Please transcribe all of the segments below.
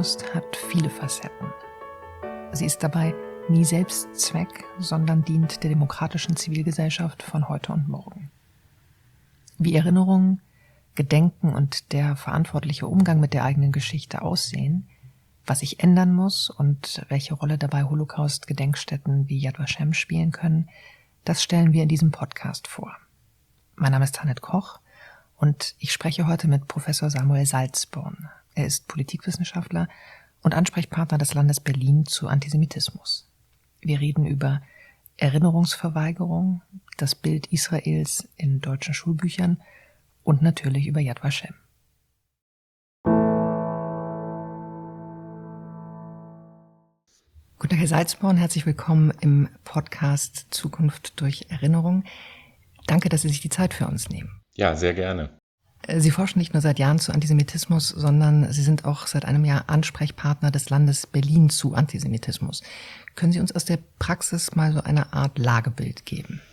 Holocaust hat viele Facetten. Sie ist dabei nie Selbstzweck, sondern dient der demokratischen Zivilgesellschaft von heute und morgen. Wie Erinnerung, Gedenken und der verantwortliche Umgang mit der eigenen Geschichte aussehen, was sich ändern muss und welche Rolle dabei Holocaust-Gedenkstätten wie Yad Vashem spielen können, das stellen wir in diesem Podcast vor. Mein Name ist Tanit Koch und ich spreche heute mit Professor Samuel Salzborn. Er ist Politikwissenschaftler und Ansprechpartner des Landes Berlin zu Antisemitismus. Wir reden über Erinnerungsverweigerung, das Bild Israels in deutschen Schulbüchern und natürlich über Yad Vashem. Guten Tag, Herr Salzborn, herzlich willkommen im Podcast Zukunft durch Erinnerung. Danke, dass Sie sich die Zeit für uns nehmen. Ja, sehr gerne. Sie forschen nicht nur seit Jahren zu Antisemitismus, sondern Sie sind auch seit einem Jahr Ansprechpartner des Landes Berlin zu Antisemitismus. Können Sie uns aus der Praxis mal so eine Art Lagebild geben?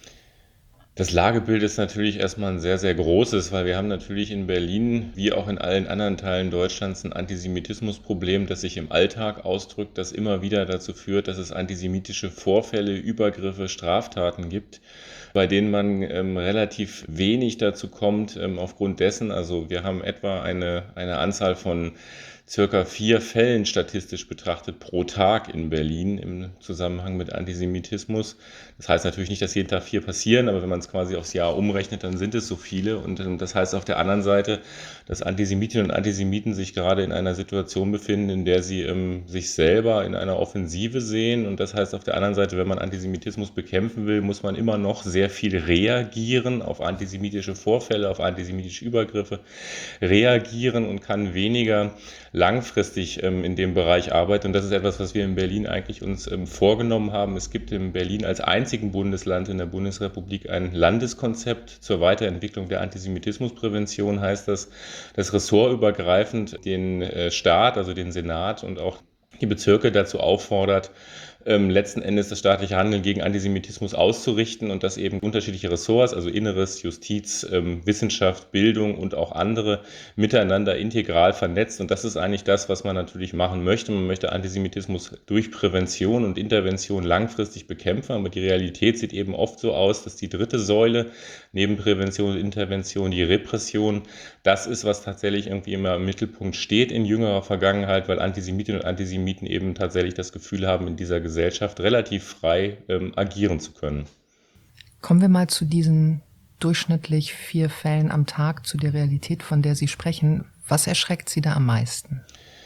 Das Lagebild ist natürlich erstmal ein sehr, sehr großes, weil wir haben natürlich in Berlin, wie auch in allen anderen Teilen Deutschlands, ein Antisemitismusproblem, das sich im Alltag ausdrückt, das immer wieder dazu führt, dass es antisemitische Vorfälle, Übergriffe, Straftaten gibt, bei denen man relativ wenig dazu kommt, aufgrund dessen, also wir haben etwa eine Anzahl von circa 4 Fällen statistisch betrachtet pro Tag in Berlin im Zusammenhang mit Antisemitismus. Das heißt natürlich nicht, dass jeden Tag 4 passieren, aber wenn man es quasi aufs Jahr umrechnet, dann sind es so viele. Und das heißt auf der anderen Seite, dass Antisemitinnen und Antisemiten sich gerade in einer Situation befinden, in der sie sich selber in einer Offensive sehen. Und das heißt auf der anderen Seite, wenn man Antisemitismus bekämpfen will, muss man immer noch sehr viel reagieren auf antisemitische Vorfälle, auf antisemitische Übergriffe, reagieren und kann weniger langfristig in dem Bereich arbeiten. Und das ist etwas, was wir in Berlin eigentlich uns vorgenommen haben. Es gibt in Berlin als einzigen Bundesland in der Bundesrepublik ein Landeskonzept zur Weiterentwicklung der Antisemitismusprävention, heißt das ressortübergreifend den Staat, also den Senat und auch die Bezirke dazu auffordert, letzten Endes das staatliche Handeln gegen Antisemitismus auszurichten und das eben unterschiedliche Ressorts, also Inneres, Justiz, Wissenschaft, Bildung und auch andere miteinander integral vernetzt. Und das ist eigentlich das, was man natürlich machen möchte. Man möchte Antisemitismus durch Prävention und Intervention langfristig bekämpfen, aber die Realität sieht eben oft so aus, dass die dritte Säule neben Prävention und Intervention, die Repression, das ist, was tatsächlich irgendwie immer im Mittelpunkt steht in jüngerer Vergangenheit, weil Antisemitinnen und Antisemiten eben tatsächlich das Gefühl haben, in dieser Gesellschaft relativ frei agieren zu können. Kommen wir mal zu diesen durchschnittlich 4 Fällen am Tag, zu der Realität, von der Sie sprechen. Was erschreckt Sie da am meisten?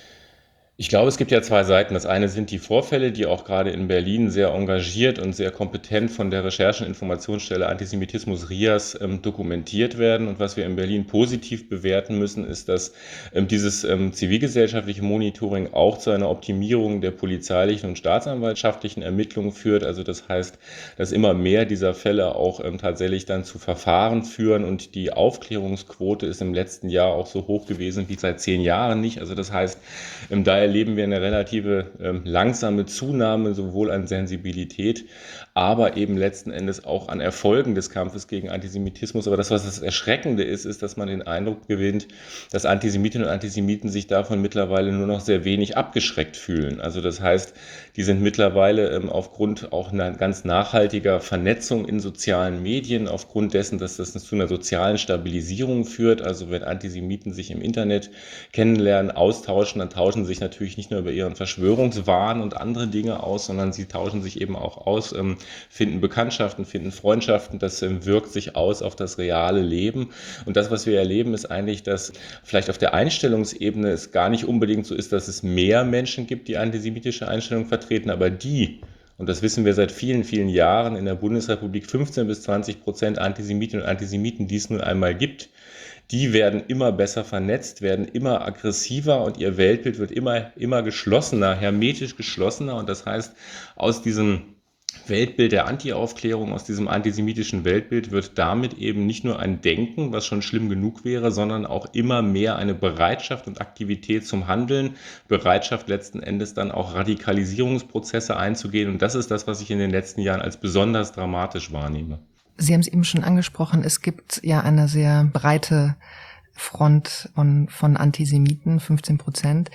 Ich glaube, es gibt ja 2 Seiten. Das eine sind die Vorfälle, die auch gerade in Berlin sehr engagiert und sehr kompetent von der Recherche- und Informationsstelle Antisemitismus RIAS dokumentiert werden. Und was wir in Berlin positiv bewerten müssen, ist, dass dieses zivilgesellschaftliche Monitoring auch zu einer Optimierung der polizeilichen und staatsanwaltschaftlichen Ermittlungen führt. Also das heißt, dass immer mehr dieser Fälle auch tatsächlich dann zu Verfahren führen und die Aufklärungsquote ist im letzten Jahr auch so hoch gewesen wie seit 10 Jahren nicht. Also das heißt, da erleben wir eine relative langsame Zunahme sowohl an Sensibilität, aber eben letzten Endes auch an Erfolgen des Kampfes gegen Antisemitismus. Aber das, was das Erschreckende ist, ist, dass man den Eindruck gewinnt, dass Antisemitinnen und Antisemiten sich davon mittlerweile nur noch sehr wenig abgeschreckt fühlen. Also das heißt, die sind mittlerweile aufgrund auch einer ganz nachhaltiger Vernetzung in sozialen Medien, aufgrund dessen, dass das zu einer sozialen Stabilisierung führt. Also wenn Antisemiten sich im Internet kennenlernen, austauschen, dann tauschen sie sich natürlich nicht nur über ihren Verschwörungswahn und andere Dinge aus, sondern sie tauschen sich eben auch aus, finden Bekanntschaften, finden Freundschaften, das wirkt sich aus auf das reale Leben. Und das, was wir erleben, ist eigentlich, dass vielleicht auf der Einstellungsebene es gar nicht unbedingt so ist, dass es mehr Menschen gibt, die antisemitische Einstellungen vertreten, aber und das wissen wir seit vielen, vielen Jahren, in der Bundesrepublik 15-20% Antisemitinnen und Antisemiten, die es nun einmal gibt, die werden immer besser vernetzt, werden immer aggressiver und ihr Weltbild wird immer geschlossener, hermetisch geschlossener. Und das heißt, aus diesem Weltbild der Anti-Aufklärung, aus diesem antisemitischen Weltbild wird damit eben nicht nur ein Denken, was schon schlimm genug wäre, sondern auch immer mehr eine Bereitschaft und Aktivität zum Handeln, Bereitschaft letzten Endes dann auch Radikalisierungsprozesse einzugehen. Und das ist das, was ich in den letzten Jahren als besonders dramatisch wahrnehme. Sie haben es eben schon angesprochen, es gibt ja eine sehr breite Front von Antisemiten, 15%.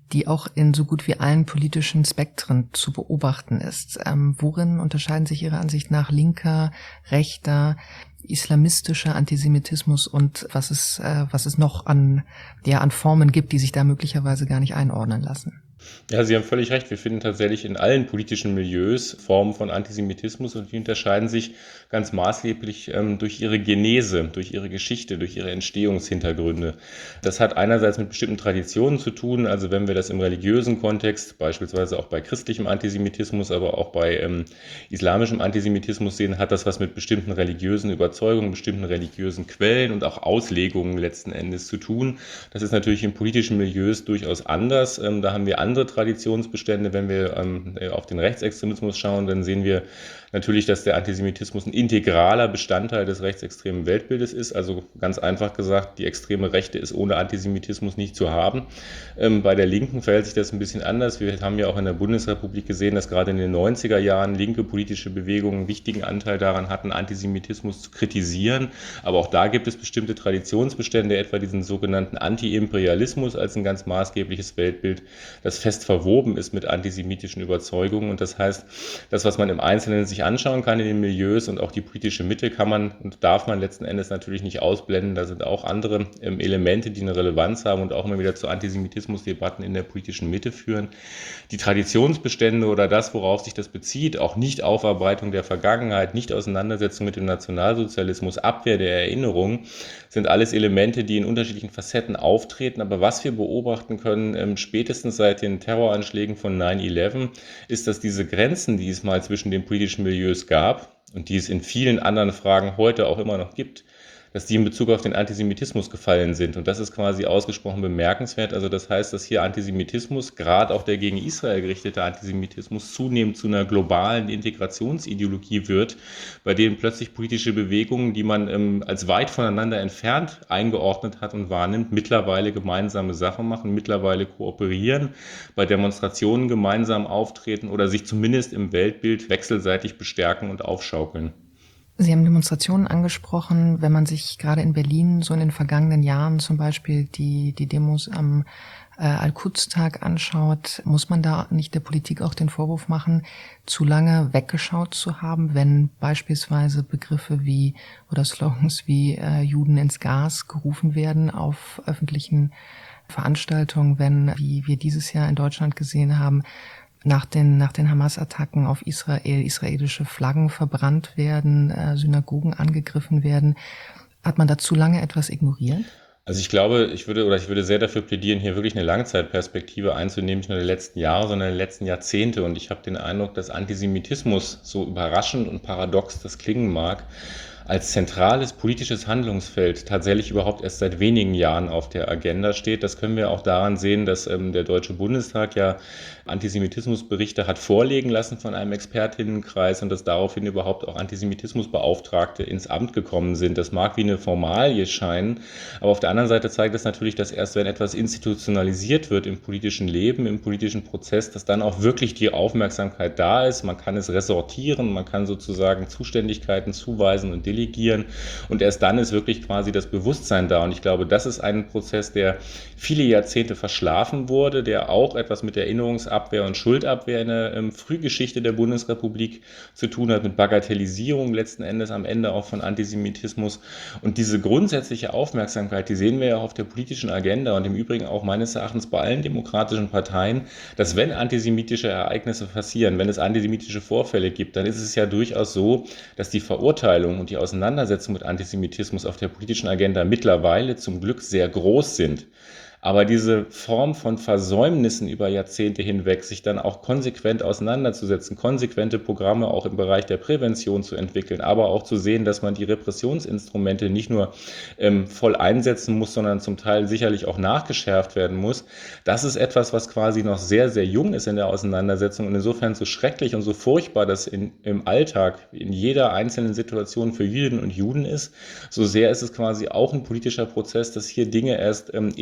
die auch in so gut wie allen politischen Spektren zu beobachten ist. Worin unterscheiden sich Ihrer Ansicht nach linker, rechter, islamistischer Antisemitismus und was es noch an Formen gibt, die sich da möglicherweise gar nicht einordnen lassen? Ja, Sie haben völlig recht. Wir finden tatsächlich in allen politischen Milieus Formen von Antisemitismus und die unterscheiden sich ganz maßgeblich durch ihre Genese, durch ihre Geschichte, durch ihre Entstehungshintergründe. Das hat einerseits mit bestimmten Traditionen zu tun, also wenn wir das im religiösen Kontext, beispielsweise auch bei christlichem Antisemitismus, aber auch bei islamischem Antisemitismus sehen, hat das was mit bestimmten religiösen Überzeugungen, bestimmten religiösen Quellen und auch Auslegungen letzten Endes zu tun. Das ist natürlich in politischen Milieus durchaus anders. Da haben wir andere Traditionsbestände. Wenn wir auf den Rechtsextremismus schauen, dann sehen wir natürlich, dass der Antisemitismus ein integraler Bestandteil des rechtsextremen Weltbildes ist. Also ganz einfach gesagt, die extreme Rechte ist ohne Antisemitismus nicht zu haben. Bei der Linken verhält sich das ein bisschen anders. Wir haben ja auch in der Bundesrepublik gesehen, dass gerade in den 90er Jahren linke politische Bewegungen einen wichtigen Anteil daran hatten, Antisemitismus zu kritisieren. Aber auch da gibt es bestimmte Traditionsbestände, etwa diesen sogenannten Anti-Imperialismus als ein ganz maßgebliches Weltbild, das fest verwoben ist mit antisemitischen Überzeugungen. Und das heißt, das, was man im Einzelnen sich anschauen kann in den Milieus und auch die politische Mitte kann man und darf man letzten Endes natürlich nicht ausblenden. Da sind auch andere Elemente, die eine Relevanz haben und auch immer wieder zu Antisemitismusdebatten in der politischen Mitte führen. Die Traditionsbestände oder das, worauf sich das bezieht, auch Nicht-Aufarbeitung der Vergangenheit, Nicht-Auseinandersetzung mit dem Nationalsozialismus, Abwehr der Erinnerung, sind alles Elemente, die in unterschiedlichen Facetten auftreten. Aber was wir beobachten können, spätestens seit den Terroranschlägen von 9/11, ist, dass diese Grenzen, die es mal zwischen den politischen Milieus gab und die es in vielen anderen Fragen heute auch immer noch gibt, dass die in Bezug auf den Antisemitismus gefallen sind. Und das ist quasi ausgesprochen bemerkenswert. Also das heißt, dass hier Antisemitismus, gerade auch der gegen Israel gerichtete Antisemitismus, zunehmend zu einer globalen Integrationsideologie wird, bei denen plötzlich politische Bewegungen, die man als weit voneinander entfernt eingeordnet hat und wahrnimmt, mittlerweile gemeinsame Sachen machen, mittlerweile kooperieren, bei Demonstrationen gemeinsam auftreten oder sich zumindest im Weltbild wechselseitig bestärken und aufschaukeln. Sie haben Demonstrationen angesprochen. Wenn man sich gerade in Berlin so in den vergangenen Jahren zum Beispiel die Demos am Al-Quds-Tag anschaut, muss man da nicht der Politik auch den Vorwurf machen, zu lange weggeschaut zu haben, wenn beispielsweise Begriffe wie oder Slogans wie Juden ins Gas gerufen werden auf öffentlichen Veranstaltungen, wenn, wie wir dieses Jahr in Deutschland gesehen haben, nach den Hamas-Attacken auf Israel israelische Flaggen verbrannt werden, Synagogen angegriffen werden. Hat man da zu lange etwas ignoriert? Also ich glaube, ich würde sehr dafür plädieren, hier wirklich eine Langzeitperspektive einzunehmen, nicht nur der letzten Jahre, sondern der letzten Jahrzehnte. Und ich habe den Eindruck, dass Antisemitismus, so überraschend und paradox das klingen mag, als zentrales politisches Handlungsfeld tatsächlich überhaupt erst seit wenigen Jahren auf der Agenda steht. Das können wir auch daran sehen, dass der Deutsche Bundestag ja Antisemitismusberichte hat vorlegen lassen von einem Expertinnenkreis und dass daraufhin überhaupt auch Antisemitismusbeauftragte ins Amt gekommen sind. Das mag wie eine Formalie scheinen, aber auf der anderen Seite zeigt das natürlich, dass erst wenn etwas institutionalisiert wird im politischen Leben, im politischen Prozess, dass dann auch wirklich die Aufmerksamkeit da ist. Man kann es ressortieren, man kann sozusagen Zuständigkeiten zuweisen und delegieren und erst dann ist wirklich quasi das Bewusstsein da. Und ich glaube, das ist ein Prozess, der viele Jahrzehnte verschlafen wurde, der auch etwas mit Erinnerungsabwehr und Schuldabwehr in der Frühgeschichte der Bundesrepublik zu tun hat, mit Bagatellisierung letzten Endes am Ende auch von Antisemitismus. Und diese grundsätzliche Aufmerksamkeit, die sehen wir ja auch auf der politischen Agenda und im Übrigen auch meines Erachtens bei allen demokratischen Parteien, dass wenn antisemitische Ereignisse passieren, wenn es antisemitische Vorfälle gibt, dann ist es ja durchaus so, dass die Verurteilung und die Auseinandersetzung mit Antisemitismus auf der politischen Agenda mittlerweile zum Glück sehr groß sind. Aber diese Form von Versäumnissen über Jahrzehnte hinweg, sich dann auch konsequent auseinanderzusetzen, konsequente Programme auch im Bereich der Prävention zu entwickeln, aber auch zu sehen, dass man die Repressionsinstrumente nicht nur voll einsetzen muss, sondern zum Teil sicherlich auch nachgeschärft werden muss, das ist etwas, was quasi noch sehr, sehr jung ist in der Auseinandersetzung und insofern so schrecklich und so furchtbar das im Alltag, in jeder einzelnen Situation für Jüdinnen und Juden ist, so sehr ist es quasi auch ein politischer Prozess, dass hier Dinge erst etabliert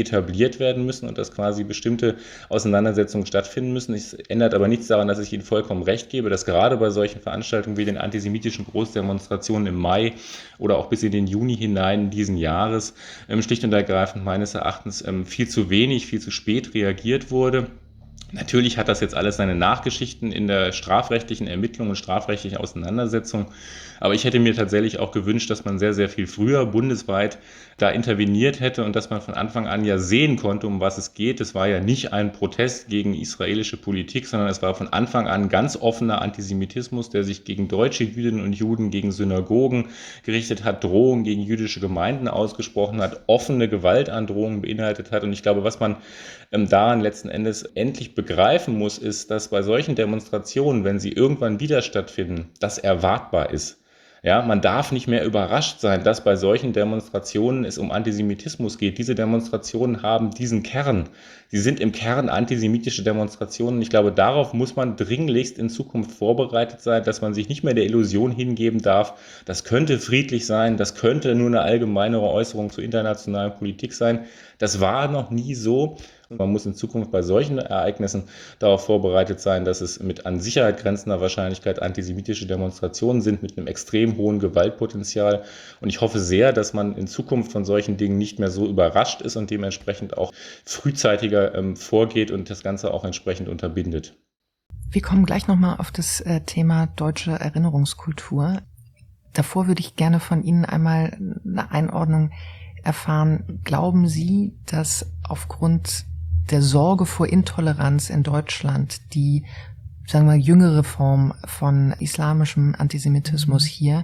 kontrolliert werden müssen und dass quasi bestimmte Auseinandersetzungen stattfinden müssen. Es ändert aber nichts daran, dass ich Ihnen vollkommen recht gebe, dass gerade bei solchen Veranstaltungen wie den antisemitischen Großdemonstrationen im Mai oder auch bis in den Juni hinein diesen Jahres schlicht und ergreifend meines Erachtens viel zu wenig, viel zu spät reagiert wurde. Natürlich hat das jetzt alles seine Nachgeschichten in der strafrechtlichen Ermittlung und strafrechtlichen Auseinandersetzung. Aber ich hätte mir tatsächlich auch gewünscht, dass man sehr, sehr viel früher bundesweit da interveniert hätte und dass man von Anfang an ja sehen konnte, um was es geht. Es war ja nicht ein Protest gegen israelische Politik, sondern es war von Anfang an ganz offener Antisemitismus, der sich gegen deutsche Jüdinnen und Juden, gegen Synagogen gerichtet hat, Drohungen gegen jüdische Gemeinden ausgesprochen hat, offene Gewaltandrohungen beinhaltet hat. Und ich glaube, was man daran letzten Endes endlich begreifen muss, ist, dass bei solchen Demonstrationen, wenn sie irgendwann wieder stattfinden, das erwartbar ist. Ja, man darf nicht mehr überrascht sein, dass bei solchen Demonstrationen es um Antisemitismus geht. Diese Demonstrationen haben diesen Kern. Sie sind im Kern antisemitische Demonstrationen. Ich glaube, darauf muss man dringlichst in Zukunft vorbereitet sein, dass man sich nicht mehr der Illusion hingeben darf, das könnte friedlich sein, das könnte nur eine allgemeinere Äußerung zur internationalen Politik sein. Das war noch nie so. Und man muss in Zukunft bei solchen Ereignissen darauf vorbereitet sein, dass es mit an Sicherheit grenzender Wahrscheinlichkeit antisemitische Demonstrationen sind mit einem extrem hohen Gewaltpotenzial. Und ich hoffe sehr, dass man in Zukunft von solchen Dingen nicht mehr so überrascht ist und dementsprechend auch frühzeitiger vorgeht und das Ganze auch entsprechend unterbindet. Wir kommen gleich nochmal auf das Thema deutsche Erinnerungskultur. Davor würde ich gerne von Ihnen einmal eine Einordnung erfahren. Glauben Sie, dass aufgrund der Sorge vor Intoleranz in Deutschland die, sagen wir mal, jüngere Form von islamischem Antisemitismus hier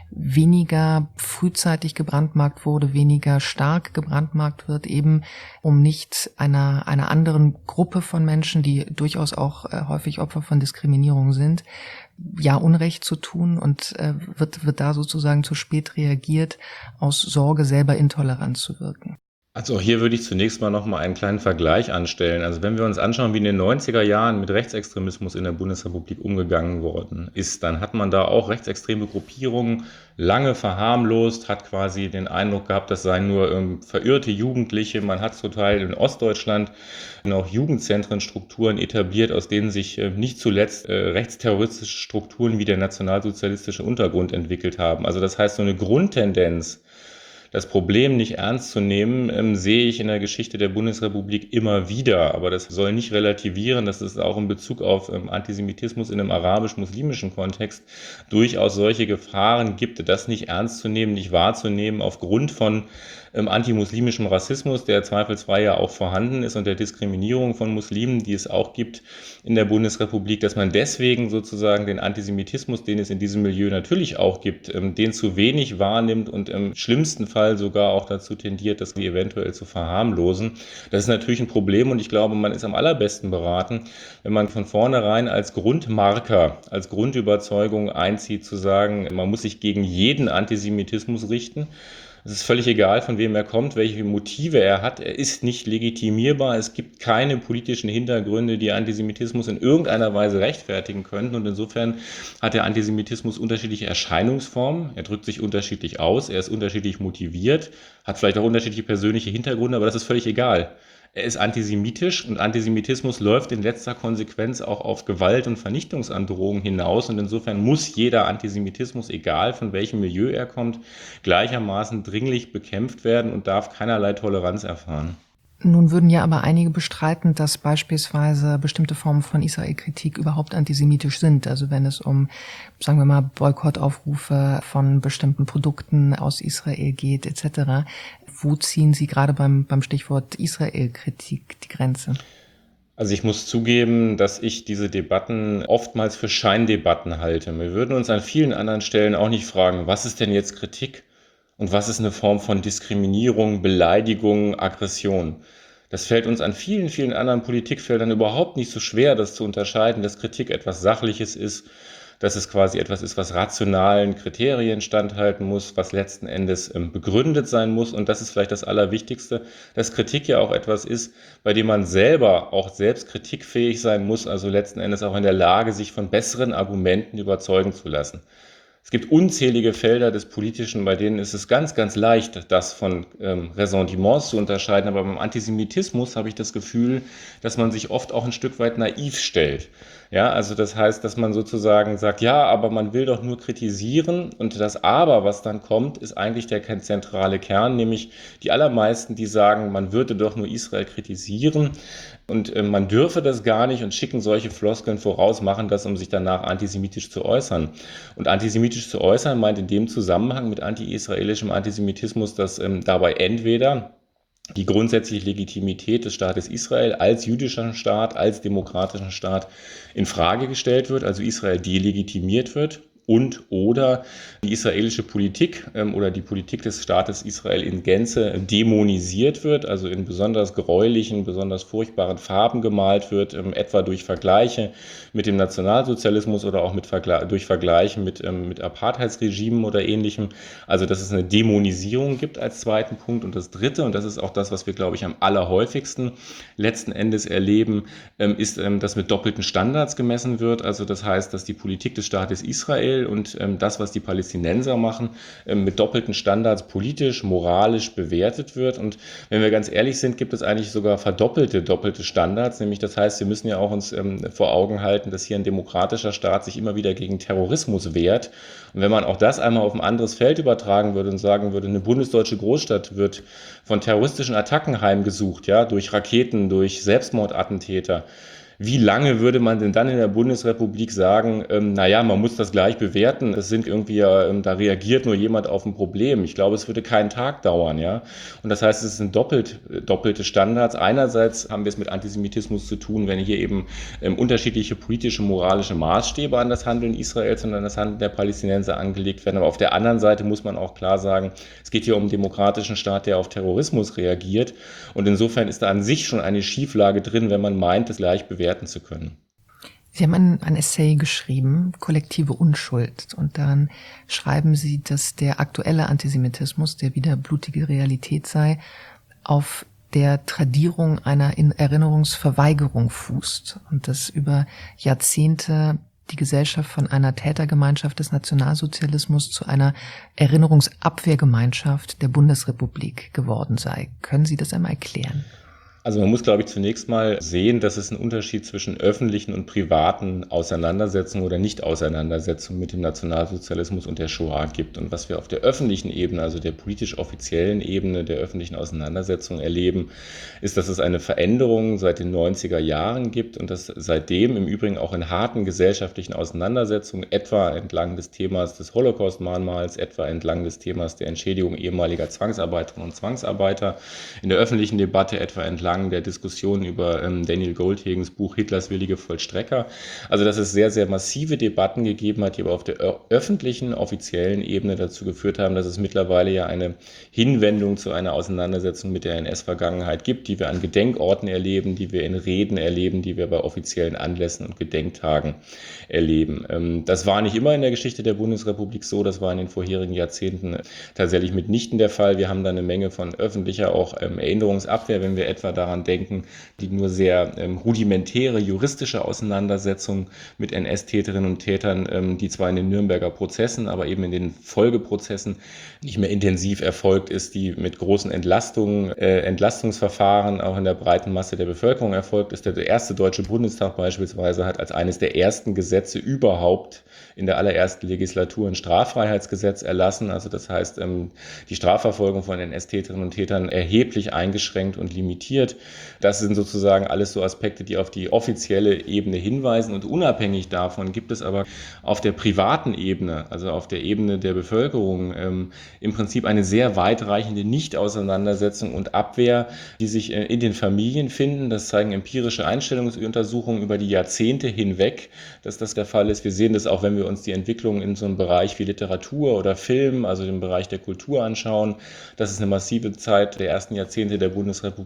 weniger frühzeitig gebrandmarkt wurde, weniger stark gebrandmarkt wird, eben um nicht einer anderen Gruppe von Menschen, die durchaus auch häufig Opfer von Diskriminierung sind, ja Unrecht zu tun, und wird da sozusagen zu spät reagiert, aus Sorge selber intolerant zu wirken? Also hier würde ich zunächst mal noch mal einen kleinen Vergleich anstellen. Also wenn wir uns anschauen, wie in den 90er Jahren mit Rechtsextremismus in der Bundesrepublik umgegangen worden ist, dann hat man da auch rechtsextreme Gruppierungen lange verharmlost, hat quasi den Eindruck gehabt, das seien nur verirrte Jugendliche. Man hat zum Teil in Ostdeutschland auch Jugendzentren, Strukturen etabliert, aus denen sich nicht zuletzt rechtsterroristische Strukturen wie der nationalsozialistische Untergrund entwickelt haben. Also das heißt, so eine Grundtendenz, das Problem nicht ernst zu nehmen, sehe ich in der Geschichte der Bundesrepublik immer wieder. Aber das soll nicht relativieren, dass es auch in Bezug auf Antisemitismus in einem arabisch-muslimischen Kontext durchaus solche Gefahren gibt, das nicht ernst zu nehmen, nicht wahrzunehmen aufgrund von antimuslimischem Rassismus, der zweifelsfrei ja auch vorhanden ist, und der Diskriminierung von Muslimen, die es auch gibt in der Bundesrepublik, dass man deswegen sozusagen den Antisemitismus, den es in diesem Milieu natürlich auch gibt, den zu wenig wahrnimmt und im schlimmsten Fall sogar auch dazu tendiert, das eventuell zu verharmlosen. Das ist natürlich ein Problem, und ich glaube, man ist am allerbesten beraten, wenn man von vornherein als Grundmarker, als Grundüberzeugung einzieht, zu sagen, man muss sich gegen jeden Antisemitismus richten. Es ist völlig egal, von wem er kommt, welche Motive er hat. Er ist nicht legitimierbar. Es gibt keine politischen Hintergründe, die Antisemitismus in irgendeiner Weise rechtfertigen könnten. Und insofern hat der Antisemitismus unterschiedliche Erscheinungsformen. Er drückt sich unterschiedlich aus. Er ist unterschiedlich motiviert, hat vielleicht auch unterschiedliche persönliche Hintergründe, aber das ist völlig egal. Er ist antisemitisch, und Antisemitismus läuft in letzter Konsequenz auch auf Gewalt- und Vernichtungsandrohungen hinaus, und insofern muss jeder Antisemitismus, egal von welchem Milieu er kommt, gleichermaßen dringlich bekämpft werden und darf keinerlei Toleranz erfahren. Nun würden ja aber einige bestreiten, dass beispielsweise bestimmte Formen von Israel-Kritik überhaupt antisemitisch sind. Also wenn es um, sagen wir mal, Boykottaufrufe von bestimmten Produkten aus Israel geht, etc. Wo ziehen Sie gerade beim Stichwort Israel-Kritik die Grenze? Also ich muss zugeben, dass ich diese Debatten oftmals für Scheindebatten halte. Wir würden uns an vielen anderen Stellen auch nicht fragen, was ist denn jetzt Kritik und was ist eine Form von Diskriminierung, Beleidigung, Aggression. Das fällt uns an vielen, vielen anderen Politikfeldern überhaupt nicht so schwer, das zu unterscheiden, dass Kritik etwas Sachliches ist, dass es quasi etwas ist, was rationalen Kriterien standhalten muss, was letzten Endes begründet sein muss. Und das ist vielleicht das Allerwichtigste, dass Kritik ja auch etwas ist, bei dem man selber auch selbst kritikfähig sein muss, also letzten Endes auch in der Lage, sich von besseren Argumenten überzeugen zu lassen. Es gibt unzählige Felder des Politischen, bei denen ist es ganz, ganz leicht, das von Ressentiments zu unterscheiden. Aber beim Antisemitismus habe ich das Gefühl, dass man sich oft auch ein Stück weit naiv stellt. Ja, also das heißt, dass man sozusagen sagt, ja, aber man will doch nur kritisieren, und das Aber, was dann kommt, ist eigentlich der zentrale Kern, nämlich die allermeisten, die sagen, man würde doch nur Israel kritisieren und man dürfe das gar nicht, und schicken solche Floskeln voraus, machen das, um sich danach antisemitisch zu äußern. Und antisemitisch zu äußern meint in dem Zusammenhang mit anti-israelischem Antisemitismus, dass dabei entweder die grundsätzliche Legitimität des Staates Israel als jüdischer Staat, als demokratischen Staat in Frage gestellt wird, also Israel delegitimiert wird, und oder die israelische Politik oder die Politik des Staates Israel in Gänze dämonisiert wird, also in besonders gräulichen, besonders furchtbaren Farben gemalt wird, etwa durch Vergleiche mit dem Nationalsozialismus oder auch durch Vergleiche mit Apartheidsregimen oder Ähnlichem. Also dass es eine Dämonisierung gibt als zweiten Punkt. Und das Dritte, und das ist auch das, was wir, glaube ich, am allerhäufigsten letzten Endes erleben, ist, dass mit doppelten Standards gemessen wird. Also das heißt, dass die Politik des Staates Israel und das, was die Palästinenser machen, mit doppelten Standards politisch, moralisch bewertet wird. Und wenn wir ganz ehrlich sind, gibt es eigentlich sogar doppelte Standards. Nämlich das heißt, wir müssen ja auch uns vor Augen halten, dass hier ein demokratischer Staat sich immer wieder gegen Terrorismus wehrt. Und wenn man auch das einmal auf ein anderes Feld übertragen würde und sagen würde, eine bundesdeutsche Großstadt wird von terroristischen Attacken heimgesucht, ja, durch Raketen, durch Selbstmordattentäter, wie lange würde man denn dann in der Bundesrepublik sagen, naja, man muss das gleich bewerten, es sind irgendwie, da reagiert nur jemand auf ein Problem. Ich glaube, es würde keinen Tag dauern, ja. Und das heißt, es sind doppelte Standards. Einerseits haben wir es mit Antisemitismus zu tun, wenn hier eben unterschiedliche politische, moralische Maßstäbe an das Handeln Israels und an das Handeln der Palästinenser angelegt werden. Aber auf der anderen Seite muss man auch klar sagen, es geht hier um einen demokratischen Staat, der auf Terrorismus reagiert. Und insofern ist da an sich schon eine Schieflage drin, wenn man meint, es gleich bewerten zu können. Sie haben ein Essay geschrieben, Kollektive Unschuld. Und daran schreiben Sie, dass der aktuelle Antisemitismus, der wieder blutige Realität sei, auf der Tradierung einer Erinnerungsverweigerung fußt und dass über Jahrzehnte die Gesellschaft von einer Tätergemeinschaft des Nationalsozialismus zu einer Erinnerungsabwehrgemeinschaft der Bundesrepublik geworden sei. Können Sie das einmal erklären? Also man muss, glaube ich, zunächst mal sehen, dass es einen Unterschied zwischen öffentlichen und privaten Auseinandersetzungen oder Nicht-Auseinandersetzungen mit dem Nationalsozialismus und der Shoah gibt. Und was wir auf der öffentlichen Ebene, also der politisch-offiziellen Ebene der öffentlichen Auseinandersetzung erleben, ist, dass es eine Veränderung seit den 90er Jahren gibt und dass seitdem im Übrigen auch in harten gesellschaftlichen Auseinandersetzungen, etwa entlang des Themas des Holocaust-Mahnmals, etwa entlang des Themas der Entschädigung ehemaliger Zwangsarbeiterinnen und Zwangsarbeiter, in der öffentlichen Debatte etwa entlang der Diskussion über Daniel Goldhagens Buch Hitlers willige Vollstrecker. Also dass es sehr, sehr massive Debatten gegeben hat, die aber auf der öffentlichen, offiziellen Ebene dazu geführt haben, dass es mittlerweile ja eine Hinwendung zu einer Auseinandersetzung mit der NS-Vergangenheit gibt, die wir an Gedenkorten erleben, die wir in Reden erleben, die wir bei offiziellen Anlässen und Gedenktagen erleben. Das war nicht immer in der Geschichte der Bundesrepublik so, das war in den vorherigen Jahrzehnten tatsächlich mitnichten der Fall. Wir haben da eine Menge von öffentlicher auch Erinnerungsabwehr, wenn wir etwa daran denken, die nur sehr rudimentäre juristische Auseinandersetzung mit NS-Täterinnen und Tätern, die zwar in den Nürnberger Prozessen, aber eben in den Folgeprozessen nicht mehr intensiv erfolgt ist, die mit großen Entlastungsverfahren auch in der breiten Masse der Bevölkerung erfolgt ist. Der erste Deutsche Bundestag beispielsweise hat als eines der ersten Gesetze überhaupt in der allerersten Legislatur ein Straffreiheitsgesetz erlassen. Also das heißt, die Strafverfolgung von NS-Täterinnen und Tätern erheblich eingeschränkt und limitiert. Das sind sozusagen alles so Aspekte, die auf die offizielle Ebene hinweisen. Und unabhängig davon gibt es aber auf der privaten Ebene, also auf der Ebene der Bevölkerung, im Prinzip eine sehr weitreichende Nicht-Auseinandersetzung und Abwehr, die sich in den Familien finden. Das zeigen empirische Einstellungsuntersuchungen über die Jahrzehnte hinweg, dass das der Fall ist. Wir sehen das auch, wenn wir uns die Entwicklung in so einem Bereich wie Literatur oder Film, also dem Bereich der Kultur anschauen, dass es eine massive Zeit der ersten Jahrzehnte der Bundesrepublik gibt, in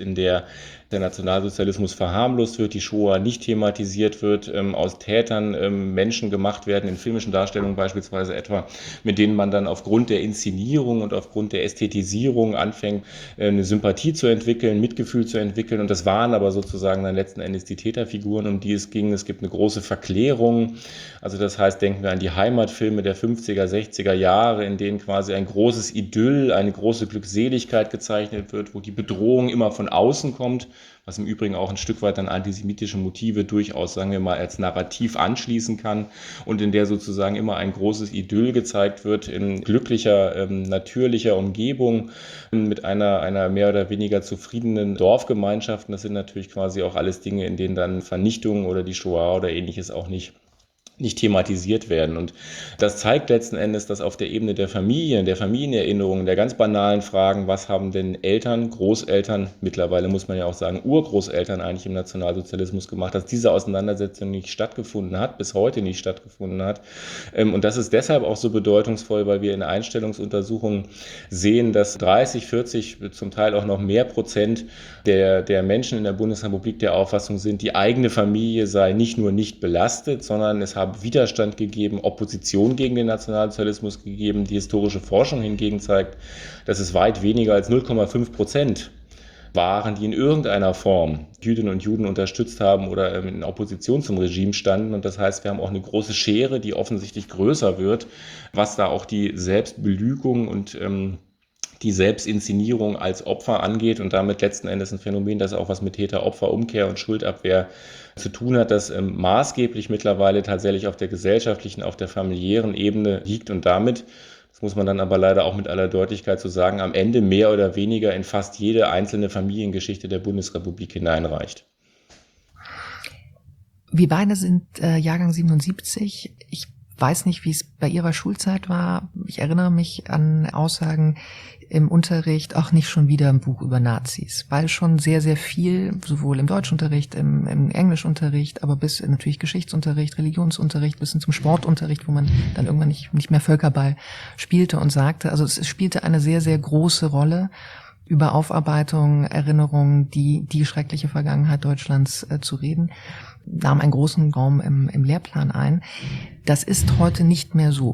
in der der Nationalsozialismus verharmlost wird, die Shoah nicht thematisiert wird, aus Tätern Menschen gemacht werden, in filmischen Darstellungen beispielsweise etwa, mit denen man dann aufgrund der Inszenierung und aufgrund der Ästhetisierung anfängt, eine Sympathie zu entwickeln, Mitgefühl zu entwickeln. Und das waren aber sozusagen dann letzten Endes die Täterfiguren, um die es ging. Es gibt eine große Verklärung. Also das heißt, denken wir an die Heimatfilme der 50er, 60er Jahre, in denen quasi ein großes Idyll, eine große Glückseligkeit gezeichnet wird, wo die Bedrohung immer von außen kommt, was im Übrigen auch ein Stück weit an antisemitische Motive durchaus, sagen wir mal, als Narrativ anschließen kann und in der sozusagen immer ein großes Idyll gezeigt wird in glücklicher, natürlicher Umgebung mit einer mehr oder weniger zufriedenen Dorfgemeinschaft. Und das sind natürlich quasi auch alles Dinge, in denen dann Vernichtungen oder die Shoah oder ähnliches auch nicht thematisiert werden. Und das zeigt letzten Endes, dass auf der Ebene der Familie, der Familienerinnerungen, der ganz banalen Fragen, was haben denn Eltern, Großeltern, mittlerweile muss man ja auch sagen Urgroßeltern eigentlich im Nationalsozialismus gemacht, dass diese Auseinandersetzung nicht stattgefunden hat, bis heute nicht stattgefunden hat. Und das ist deshalb auch so bedeutungsvoll, weil wir in Einstellungsuntersuchungen sehen, dass 30, 40, zum Teil auch noch mehr Prozent der Menschen in der Bundesrepublik der Auffassung sind, die eigene Familie sei nicht nur nicht belastet, sondern es habe Widerstand gegeben, Opposition gegen den Nationalsozialismus gegeben. Die historische Forschung hingegen zeigt, dass es weit weniger als 0,5% waren, die in irgendeiner Form Jüdinnen und Juden unterstützt haben oder in Opposition zum Regime standen. Und das heißt, wir haben auch eine große Schere, die offensichtlich größer wird, was da auch die Selbstbelügung und die Selbstinszenierung als Opfer angeht und damit letzten Endes ein Phänomen, das auch was mit Täter-Opfer-Umkehr und Schuldabwehr zu tun hat, das maßgeblich mittlerweile tatsächlich auf der gesellschaftlichen, auf der familiären Ebene liegt und damit, das muss man dann aber leider auch mit aller Deutlichkeit so sagen, am Ende mehr oder weniger in fast jede einzelne Familiengeschichte der Bundesrepublik hineinreicht. Wir beide sind Jahrgang 77. Ich weiß nicht, wie es bei Ihrer Schulzeit war. Ich erinnere mich an Aussagen im Unterricht, auch nicht schon wieder ein Buch über Nazis, weil schon sehr, sehr viel, sowohl im Deutschunterricht, im Englischunterricht, aber bis natürlich Geschichtsunterricht, Religionsunterricht, bis hin zum Sportunterricht, wo man dann irgendwann nicht mehr Völkerball spielte und sagte, also es spielte eine sehr, sehr große Rolle, über Aufarbeitung, Erinnerungen, die schreckliche Vergangenheit Deutschlands zu reden, nahm einen großen Raum im Lehrplan ein. Das ist heute nicht mehr so,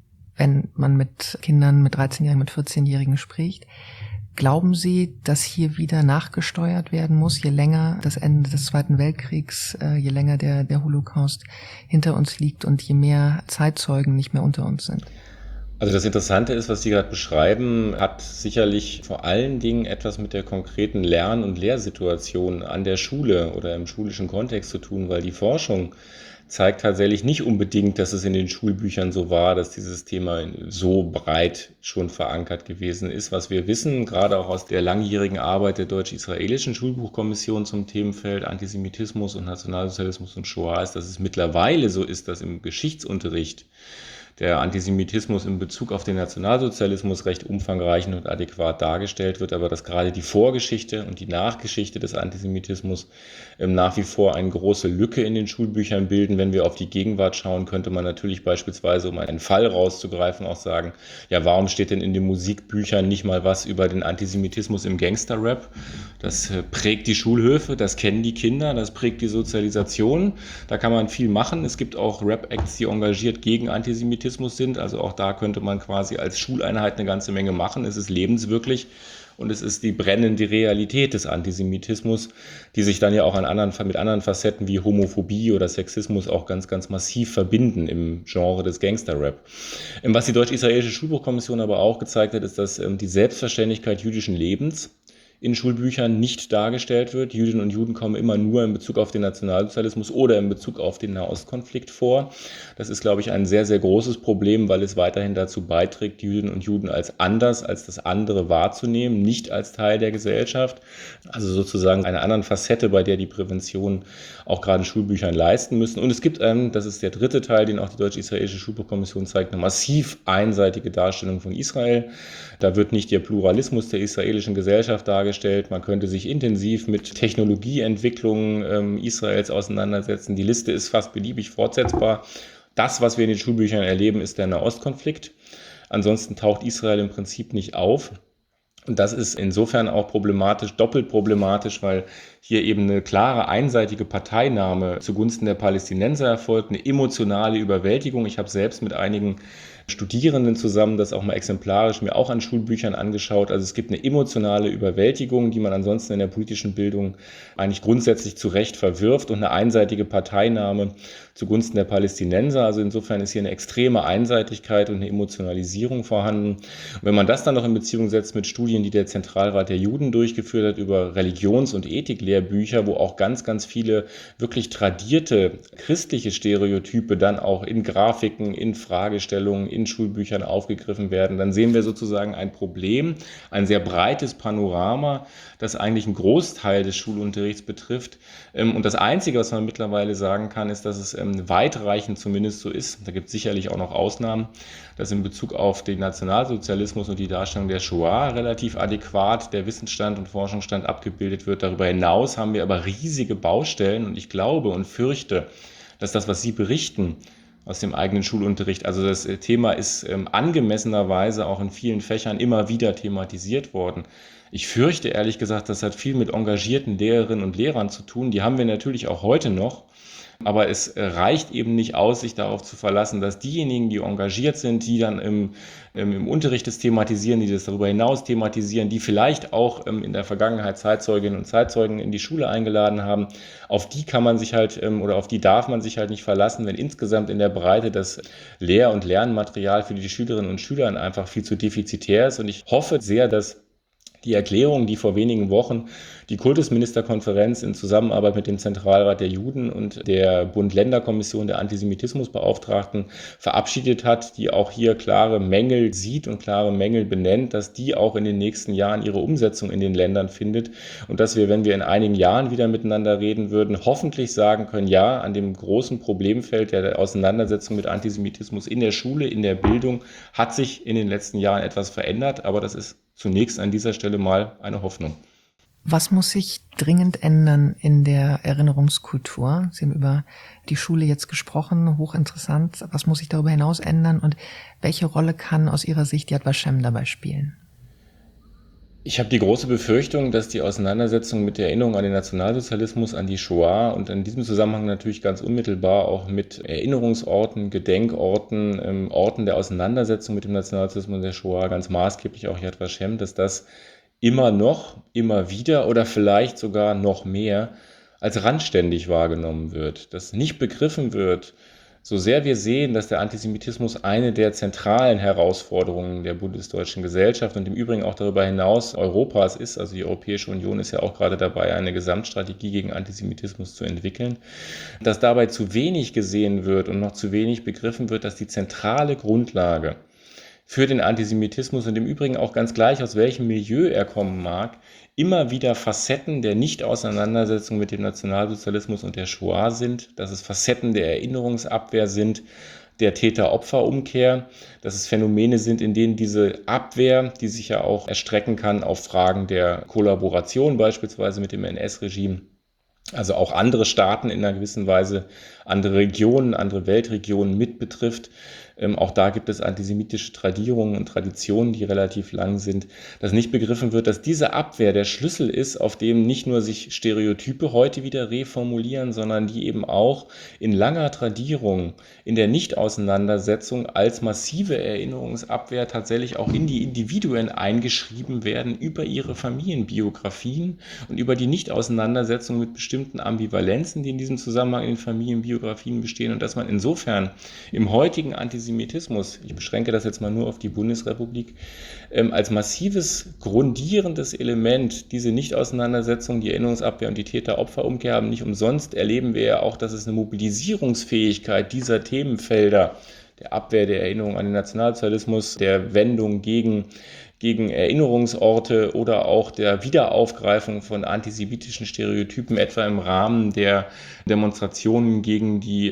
wenn man mit Kindern, mit 13-Jährigen, mit 14-Jährigen spricht. Glauben Sie, dass hier wieder nachgesteuert werden muss, je länger das Ende des Zweiten Weltkriegs, je länger der Holocaust hinter uns liegt und je mehr Zeitzeugen nicht mehr unter uns sind? Also das Interessante ist, was Sie gerade beschreiben, hat sicherlich vor allen Dingen etwas mit der konkreten Lern- und Lehrsituation an der Schule oder im schulischen Kontext zu tun, weil die Forschung zeigt tatsächlich nicht unbedingt, dass es in den Schulbüchern so war, dass dieses Thema so breit schon verankert gewesen ist. Was wir wissen, gerade auch aus der langjährigen Arbeit der deutsch-israelischen Schulbuchkommission zum Themenfeld Antisemitismus und Nationalsozialismus und Shoah, ist, dass es mittlerweile so ist, dass im Geschichtsunterricht der Antisemitismus in Bezug auf den Nationalsozialismus recht umfangreich und adäquat dargestellt wird, aber dass gerade die Vorgeschichte und die Nachgeschichte des Antisemitismus nach wie vor eine große Lücke in den Schulbüchern bilden. Wenn wir auf die Gegenwart schauen, könnte man natürlich beispielsweise, um einen Fall rauszugreifen, auch sagen, ja, warum steht denn in den Musikbüchern nicht mal was über den Antisemitismus im Gangsterrap? Das prägt die Schulhöfe, das kennen die Kinder, das prägt die Sozialisation. Da kann man viel machen. Es gibt auch Rap-Acts, die engagiert gegen Antisemitismus sind. Also auch da könnte man quasi als Schuleinheit eine ganze Menge machen. Es ist lebenswirklich und es ist die brennende Realität des Antisemitismus, die sich dann ja auch mit anderen Facetten wie Homophobie oder Sexismus auch ganz, ganz massiv verbinden im Genre des Gangster-Rap. Was die deutsch-israelische Schulbuchkommission aber auch gezeigt hat, ist, dass die Selbstverständlichkeit jüdischen Lebens in Schulbüchern nicht dargestellt wird. Jüdinnen und Juden kommen immer nur in Bezug auf den Nationalsozialismus oder in Bezug auf den Nahostkonflikt vor. Das ist, glaube ich, ein sehr, sehr großes Problem, weil es weiterhin dazu beiträgt, Jüdinnen und Juden als anders, als das andere wahrzunehmen, nicht als Teil der Gesellschaft. Also sozusagen eine andere Facette, bei der die Prävention auch gerade in Schulbüchern leisten müssen. Und es gibt, das ist der dritte Teil, den auch die deutsch-israelische Schulbuchkommission zeigt, eine massiv einseitige Darstellung von Israel. Da wird nicht der Pluralismus der israelischen Gesellschaft dargestellt. Man könnte sich intensiv mit Technologieentwicklungen Israels auseinandersetzen. Die Liste ist fast beliebig fortsetzbar. Das, was wir in den Schulbüchern erleben, ist der Nahostkonflikt. Ansonsten taucht Israel im Prinzip nicht auf. Und das ist insofern auch problematisch, doppelt problematisch, weil hier eben eine klare einseitige Parteinahme zugunsten der Palästinenser erfolgt, eine emotionale Überwältigung. Ich habe selbst mit einigen Studierenden zusammen das auch mal exemplarisch mir auch an Schulbüchern angeschaut. Also es gibt eine emotionale Überwältigung, die man ansonsten in der politischen Bildung eigentlich grundsätzlich zu Recht verwirft, und eine einseitige Parteinahme zugunsten der Palästinenser. Also insofern ist hier eine extreme Einseitigkeit und eine Emotionalisierung vorhanden. Und wenn man das dann noch in Beziehung setzt mit Studien, die der Zentralrat der Juden durchgeführt hat über Religions- und Ethiklehrbücher, wo auch ganz, ganz viele wirklich tradierte christliche Stereotype dann auch in Grafiken, in Fragestellungen, in Schulbüchern aufgegriffen werden, dann sehen wir sozusagen ein Problem, ein sehr breites Panorama, das eigentlich einen Großteil des Schulunterrichts betrifft. Und das Einzige, was man mittlerweile sagen kann, ist, dass es weitreichend zumindest so ist, da gibt es sicherlich auch noch Ausnahmen, dass in Bezug auf den Nationalsozialismus und die Darstellung der Shoah relativ adäquat der Wissensstand und Forschungsstand abgebildet wird. Darüber hinaus haben wir aber riesige Baustellen, und ich glaube und fürchte, dass das, was Sie berichten aus dem eigenen Schulunterricht, also das Thema ist angemessenerweise auch in vielen Fächern immer wieder thematisiert worden. Ich fürchte ehrlich gesagt, das hat viel mit engagierten Lehrerinnen und Lehrern zu tun. Die haben wir natürlich auch heute noch. Aber es reicht eben nicht aus, sich darauf zu verlassen, dass diejenigen, die engagiert sind, die dann im Unterricht das thematisieren, die das darüber hinaus thematisieren, die vielleicht auch in der Vergangenheit Zeitzeuginnen und Zeitzeugen in die Schule eingeladen haben, auf die kann man sich halt oder auf die darf man sich halt nicht verlassen, wenn insgesamt in der Breite das Lehr- und Lernmaterial für die Schülerinnen und Schüler einfach viel zu defizitär ist. Und ich hoffe sehr, dass die Erklärung, die vor wenigen Wochen die Kultusministerkonferenz in Zusammenarbeit mit dem Zentralrat der Juden und der Bund-Länder-Kommission der Antisemitismusbeauftragten verabschiedet hat, die auch hier klare Mängel sieht und klare Mängel benennt, dass die auch in den nächsten Jahren ihre Umsetzung in den Ländern findet, und dass wir, wenn wir in einigen Jahren wieder miteinander reden würden, hoffentlich sagen können, ja, an dem großen Problemfeld der Auseinandersetzung mit Antisemitismus in der Schule, in der Bildung hat sich in den letzten Jahren etwas verändert, aber das ist zunächst an dieser Stelle mal eine Hoffnung. Was muss sich dringend ändern in der Erinnerungskultur? Sie haben über die Schule jetzt gesprochen, hochinteressant. Was muss sich darüber hinaus ändern und welche Rolle kann aus Ihrer Sicht Yad Vashem dabei spielen? Ich habe die große Befürchtung, dass die Auseinandersetzung mit der Erinnerung an den Nationalsozialismus, an die Shoah und in diesem Zusammenhang natürlich ganz unmittelbar auch mit Erinnerungsorten, Gedenkorten, Orten der Auseinandersetzung mit dem Nationalsozialismus und der Shoah, ganz maßgeblich auch Yad Vashem, dass das immer noch, immer wieder oder vielleicht sogar noch mehr als randständig wahrgenommen wird, dass nicht begriffen wird, so sehr wir sehen, dass der Antisemitismus eine der zentralen Herausforderungen der bundesdeutschen Gesellschaft und im Übrigen auch darüber hinaus Europas ist, also die Europäische Union ist ja auch gerade dabei, eine Gesamtstrategie gegen Antisemitismus zu entwickeln, dass dabei zu wenig gesehen wird und noch zu wenig begriffen wird, dass die zentrale Grundlage für den Antisemitismus und im Übrigen auch ganz gleich, aus welchem Milieu er kommen mag, immer wieder Facetten der Nicht-Auseinandersetzung mit dem Nationalsozialismus und der Shoah sind, dass es Facetten der Erinnerungsabwehr sind, der Täter-Opfer-Umkehr, dass es Phänomene sind, in denen diese Abwehr, die sich ja auch erstrecken kann auf Fragen der Kollaboration beispielsweise mit dem NS-Regime, also auch andere Staaten in einer gewissen Weise, andere Regionen, andere Weltregionen mit betrifft. Auch da gibt es antisemitische Tradierungen und Traditionen, die relativ lang sind, dass nicht begriffen wird, dass diese Abwehr der Schlüssel ist, auf dem nicht nur sich Stereotype heute wieder reformulieren, sondern die eben auch in langer Tradierung, in der Nicht-Auseinandersetzung als massive Erinnerungsabwehr tatsächlich auch in die Individuen eingeschrieben werden über ihre Familienbiografien und über die Nicht-Auseinandersetzung mit bestimmten Ambivalenzen, die in diesem Zusammenhang in den Familienbiografien bestehen, und dass man insofern im heutigen Antisemitismus, ich beschränke das jetzt mal nur auf die Bundesrepublik, als massives grundierendes Element diese Nicht-Auseinandersetzung, die Erinnerungsabwehr und die Täter-Opfer-Umkehr haben. Nicht umsonst erleben wir ja auch, dass es eine Mobilisierungsfähigkeit dieser Themenfelder, der Abwehr der Erinnerung an den Nationalsozialismus, der Wendung gegen Erinnerungsorte oder auch der Wiederaufgreifung von antisemitischen Stereotypen, etwa im Rahmen der Demonstrationen gegen die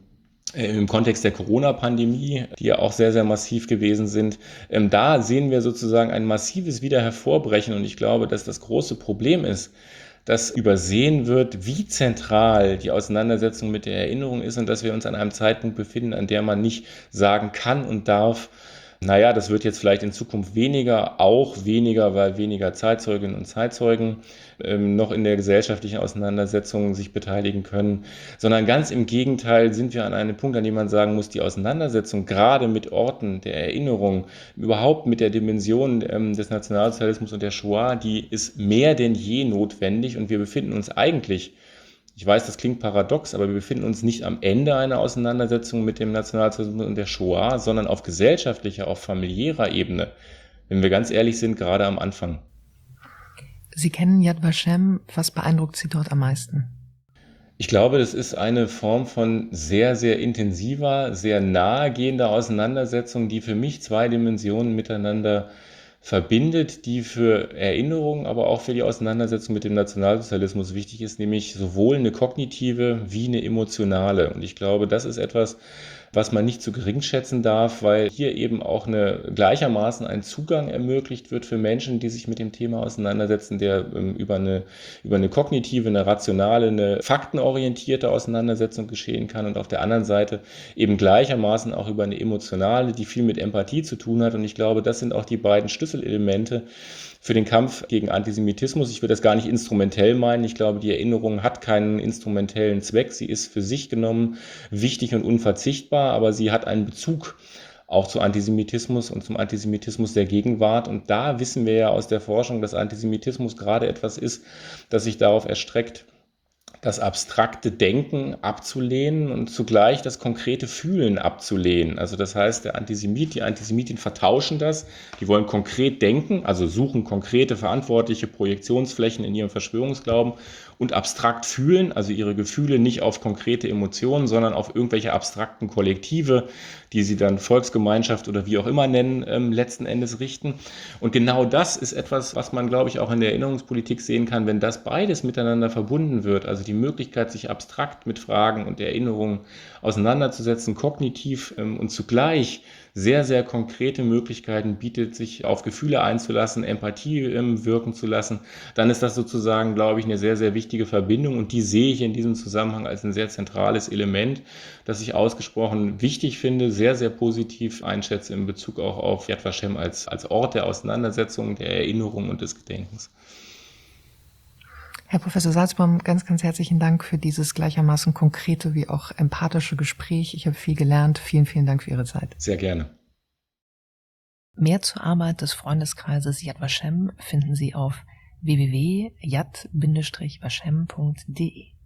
im Kontext der Corona-Pandemie, die ja auch sehr, sehr massiv gewesen sind. Da sehen wir sozusagen ein massives Wiederhervorbrechen, und ich glaube, dass das große Problem ist, dass übersehen wird, wie zentral die Auseinandersetzung mit der Erinnerung ist und dass wir uns an einem Zeitpunkt befinden, an der man nicht sagen kann und darf, Naja, das wird jetzt vielleicht in Zukunft weniger, auch weniger, weil weniger Zeitzeuginnen und Zeitzeugen noch in der gesellschaftlichen Auseinandersetzung sich beteiligen können, sondern ganz im Gegenteil sind wir an einem Punkt, an dem man sagen muss, die Auseinandersetzung gerade mit Orten der Erinnerung, überhaupt mit der Dimension des Nationalsozialismus und der Shoah, die ist mehr denn je notwendig und wir befinden uns eigentlich, ich weiß, das klingt paradox, aber wir befinden uns nicht am Ende einer Auseinandersetzung mit dem Nationalsozialismus und der Shoah, sondern auf gesellschaftlicher, auf familiärer Ebene, wenn wir ganz ehrlich sind, gerade am Anfang. Sie kennen Yad Vashem. Was beeindruckt Sie dort am meisten? Ich glaube, das ist eine Form von sehr, sehr intensiver, sehr nahegehender Auseinandersetzung, die für mich zwei Dimensionen miteinander verbindet, die für Erinnerung, aber auch für die Auseinandersetzung mit dem Nationalsozialismus wichtig ist, nämlich sowohl eine kognitive wie eine emotionale. Und ich glaube, das ist etwas, was man nicht zu gering schätzen darf, weil hier eben auch gleichermaßen ein Zugang ermöglicht wird für Menschen, die sich mit dem Thema auseinandersetzen, der über eine kognitive, eine rationale, eine faktenorientierte Auseinandersetzung geschehen kann und auf der anderen Seite eben gleichermaßen auch über eine emotionale, die viel mit Empathie zu tun hat. Und ich glaube, das sind auch die beiden Schlüsselelemente für den Kampf gegen Antisemitismus. Ich will das gar nicht instrumentell meinen. Ich glaube, die Erinnerung hat keinen instrumentellen Zweck. Sie ist für sich genommen wichtig und unverzichtbar, aber sie hat einen Bezug auch zu Antisemitismus und zum Antisemitismus der Gegenwart. Und da wissen wir ja aus der Forschung, dass Antisemitismus gerade etwas ist, das sich darauf erstreckt, das abstrakte Denken abzulehnen und zugleich das konkrete Fühlen abzulehnen. Also das heißt, der Antisemit, die Antisemitin vertauschen das. Die wollen konkret denken, also suchen konkrete verantwortliche Projektionsflächen in ihrem Verschwörungsglauben und abstrakt fühlen, also ihre Gefühle nicht auf konkrete Emotionen, sondern auf irgendwelche abstrakten Kollektive, die sie dann Volksgemeinschaft oder wie auch immer nennen, letzten Endes richten. Und genau das ist etwas, was man, glaube ich, auch in der Erinnerungspolitik sehen kann, wenn das beides miteinander verbunden wird, also die Möglichkeit, sich abstrakt mit Fragen und Erinnerungen auseinanderzusetzen, kognitiv und zugleich sehr, sehr konkrete Möglichkeiten bietet, sich auf Gefühle einzulassen, Empathie wirken zu lassen, dann ist das sozusagen, glaube ich, eine sehr, sehr wichtige Verbindung und die sehe ich in diesem Zusammenhang als ein sehr zentrales Element, das ich ausgesprochen wichtig finde, sehr, sehr positiv einschätze in Bezug auch auf Yad Vashem als Ort der Auseinandersetzung, der Erinnerung und des Gedenkens. Herr Professor Salzbaum, ganz, ganz herzlichen Dank für dieses gleichermaßen konkrete wie auch empathische Gespräch. Ich habe viel gelernt. Vielen, vielen Dank für Ihre Zeit. Sehr gerne. Mehr zur Arbeit des Freundeskreises Yad Vashem finden Sie auf www.yad-vashem.de.